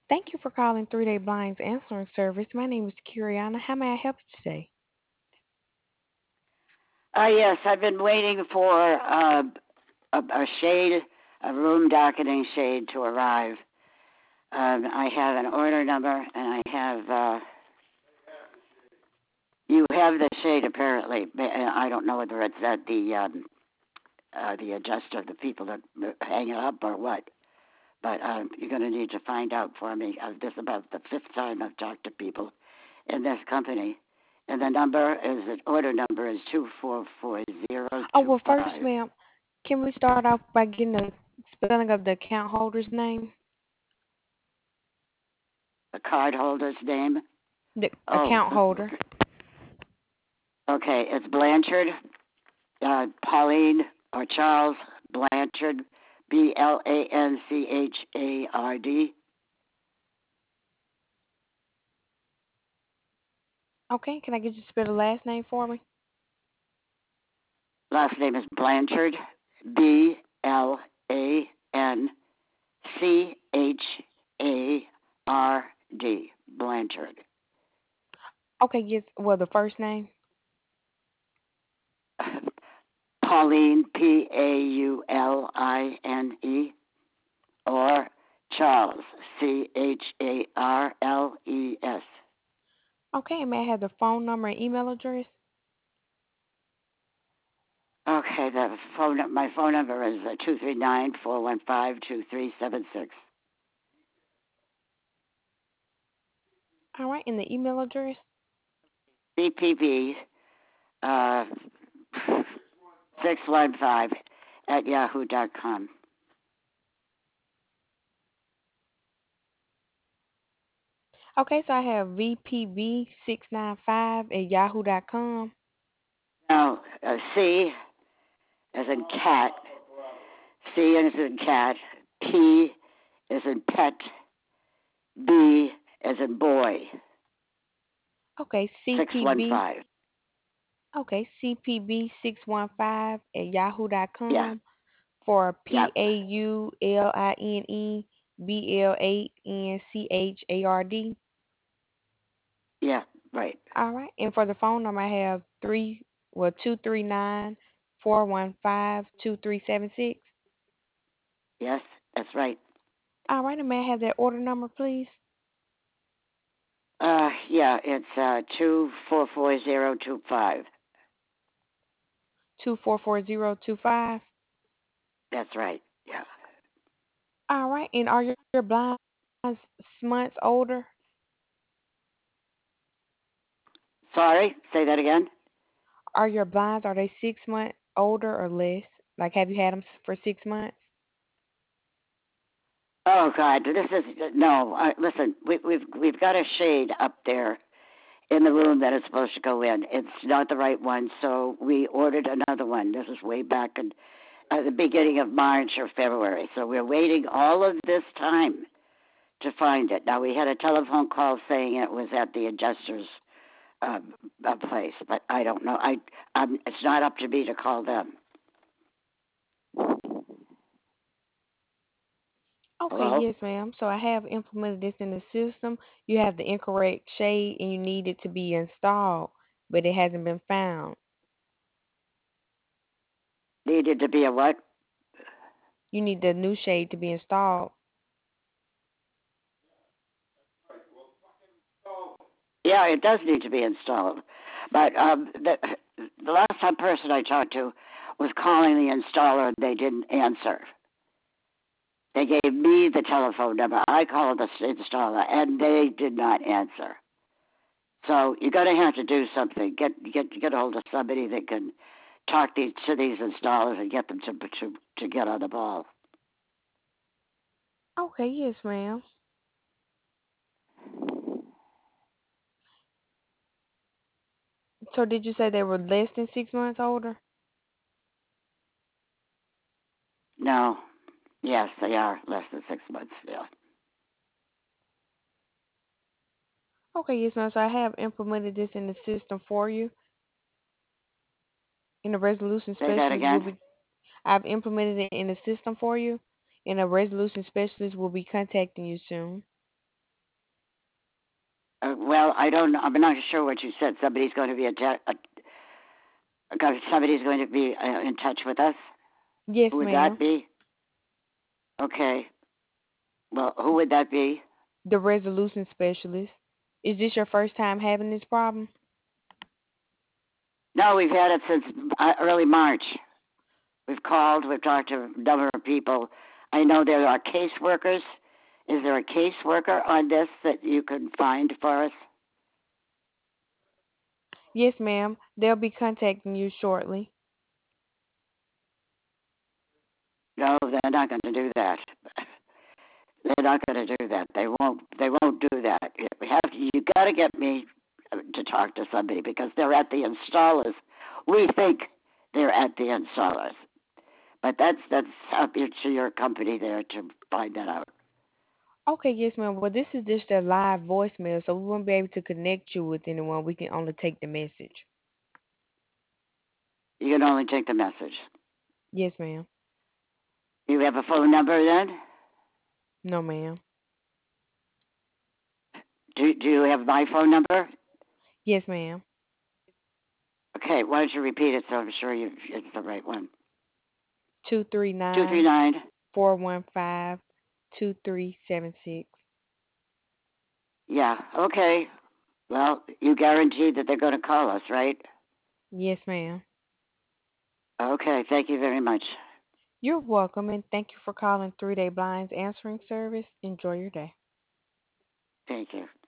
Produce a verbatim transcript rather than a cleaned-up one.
Thank you for calling Three Day Blinds Answering Service. My name is Kiriana. How may I help you today? Uh, yes, I've been waiting for uh, a, a shade, a room darkening shade to arrive. Um, I have an order number, and I have, uh, you have the shade apparently. I don't know whether it's at the, um, uh, the adjuster, the people that hang it up or what. But um, you're going to need to find out for me. Uh, this is about the fifth time I've talked to people in this company. And the number is, the order number is two four four zero Oh, two well, first, five. ma'am, can we start off by getting the spelling of the account holder's name? The card holder's name. The Oh, account holder. okay. Okay, it's Blanchard, uh, Pauline or Charles Blanchard, B L A N C H A R D. Okay, can I get you to spell the last name for me? Last name is Blanchard, B L A N C H A R D. Blanchard. Okay, yes, well, the first name. Pauline, P A U L I N E, or Charles, C H A R L E S. Okay, and may I have the phone number and email address? Okay, the phone my phone number is uh, two three nine four one five two three seven six. All right, and the email address? B P B uh, six one five at yahoo dot com. Okay, so I have V P B six nine five at yahoo dot com. Now, uh, C as in cat, C as in cat, P as in pet, B as in boy, Okay, six one C P B. five. Okay, C P B six one five at yahoo dot Yeah, com for yeah, P A U L I N E B L A N C H A R D. yeah, right. All right, and for the phone number, I have three, well, two three nine four one five two three seven six. Yes, that's right. All right, and may I have that order number, please? Uh, yeah, it's uh two four four zero two five. Two four four zero two five. That's right. Yeah. All right, and are your blinds months older? Sorry, say that again. Are your blinds, are they six months older or less? Like, have you had them for six months? Oh God, this is no. Uh, listen, we, we've we've got a shade up there in the room that is supposed to go in. It's not the right one, so we ordered another one. This is way back in at the beginning of March or February. So we're waiting all of this time to find it. Now we had a telephone call saying it was at the adjuster's uh, uh, place, but I don't know. I um, it's not up to me to call them. Okay, Hello? yes, ma'am. So I have implemented this in the system. You have the incorrect shade and you need it to be installed, but it hasn't been found. Needed to be a what? You need the new shade to be installed. Yeah, it does need to be installed. But um, the, the last time person I talked to was calling the installer and they didn't answer. They gave me the telephone number. I called the installer and they did not answer. So you're going to have to do something. Get get get a hold of somebody that can talk these, to these installers and get them to to to get on the ball. Okay, yes, ma'am. So did you say they were less than six months older? No, yes, they are less than six months. Yeah. Okay, yes, ma'am. So I have implemented this in the system for you. And the resolution Say that specialist will again. be, I've implemented it in the system for you, and a resolution specialist will be contacting you soon. Uh, well, I don't know. I'm not sure what you said. Somebody's going to be atta- uh, somebody's going to be uh, in touch with us. Yes, Who would that ma'am. be? Okay. Well, who would that be? The resolution specialist. Is this your first time having this problem? No, we've had it since uh, early March. We've called. We've talked to a number of people. I know there are caseworkers. Is there a caseworker on this that you can find for us? Yes, ma'am. They'll be contacting you shortly. No, they're not going to do that. They're not going to do that. They won't. They won't do that. We have. To, you got to get me to talk to somebody because they're at the installers. We think they're at the installers, but that's that's up to your company there to find that out. Okay, yes, ma'am. Well, this is just a live voicemail, so we won't be able to connect you with anyone. We can only take the message. You can only take the message. Yes, ma'am. You have a phone number then? No, ma'am. Do Do you have my phone number? Yes, ma'am. Okay, why don't you repeat it so I'm sure you it's the right one. Two three Two three nine nine. four one five two three seven six. Yeah. Okay. Well, you guarantee that they're going to call us, right? Yes, ma'am. Okay. Thank you very much. You're welcome, and thank you for calling Three Day Blinds Answering Service. Enjoy your day. Thank you.